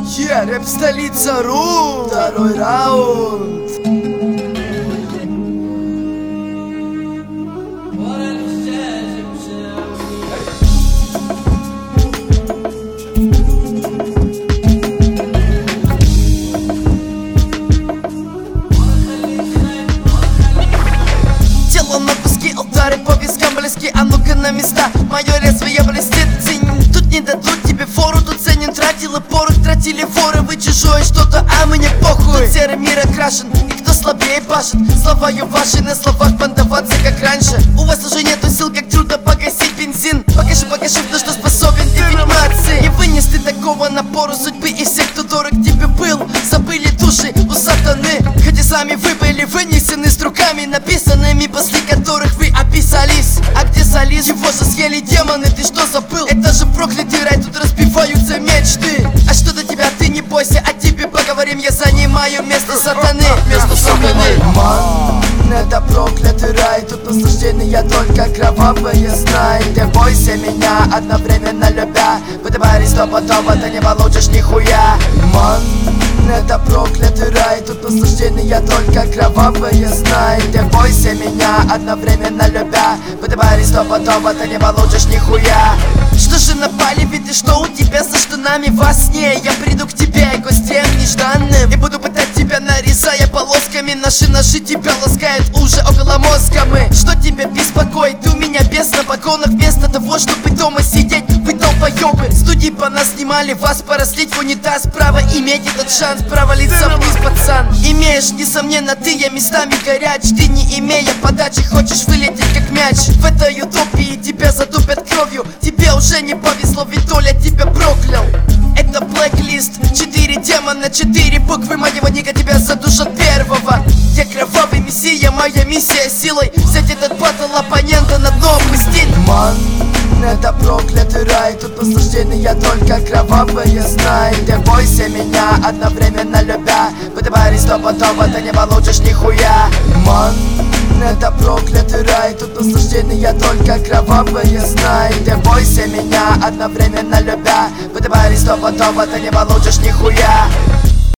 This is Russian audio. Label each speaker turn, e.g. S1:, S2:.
S1: Рэп-столица.ру. Второй раунд.
S2: Тело на куски, алтары по вискам близки. А ну-ка на места, мое лезвие блестит. Цинь, тут не дадут тебе фору. Тут ценен тратил и порох, тратили воры. Вы чужое что-то, а мне похуй. Тут серый мир окрашен, и кто слабее пашет. Слова ваши на словах бандоваться как раньше. У вас уже нету сил, как трудно погасить бензин. Покажи, на что способен ты фильмации. Не вынес ты такого напора судьбы. И всех, кто дорог тебе был, забыли души у сатаны. Хотя сами вы были вынесены строками, написанными, после которых вы описались. А где солист? Его же съели демоны, ты что забыл? Это же проклятый рай, тут разбиваются мечты. А что до тебя, ты не бойся, о тебе поговорим. Я занимаю место сатаны, место сатаны.
S1: Ман, это проклятый рай. Тут наслаждение только кровавые знай. Ты бойся меня, одновременно любя. В этой баре стопудово ты не получишь нихуя. Ман, это проклятый рай. Тут наслаждение только кровавые знай. Ты бойся меня, одновременно любя. В этой баре стопудово ты не получишь нихуя.
S2: Что же напали, ведь и что у тебя за штанами? Во сне я приду к тебе гостем нежданным и буду пытать тебя, нарезая полосками. Наши ножи тебя ласкают уже около мозга. Мы, что тебя беспокоит? Ты у меня без на балконах. Вместо того, чтобы дома сидеть, вы долбоёбы. Студии по нас снимали, вас порослить в унитаз. Право иметь этот шанс провалиться вниз, пацан. Имеешь, несомненно, ты, я местами горяч. Ты, не имея подачи, хочешь вылететь как мяч. В этой утопии тебя затупят кровью. Тебе уже не повезло, ведь Толя тебя проклял. Это Blacklist, 4 демона, 4 буквы моего ника тебя задушат первого. Я кровавый мессия, моя миссия силой взять этот батл оппонента на дно опустить.
S1: Ман, это проклятый рай. Тут наслаждение только кровавые знай. Ты бойся меня, одновременно любя. В этой баре стопудово ты не получишь нихуя. Ман, это проклятый рай. Тут наслаждение только кровавые знай. Ты бойся меня, одновременно любя. В этой баре стопудово ты не получишь нихуя.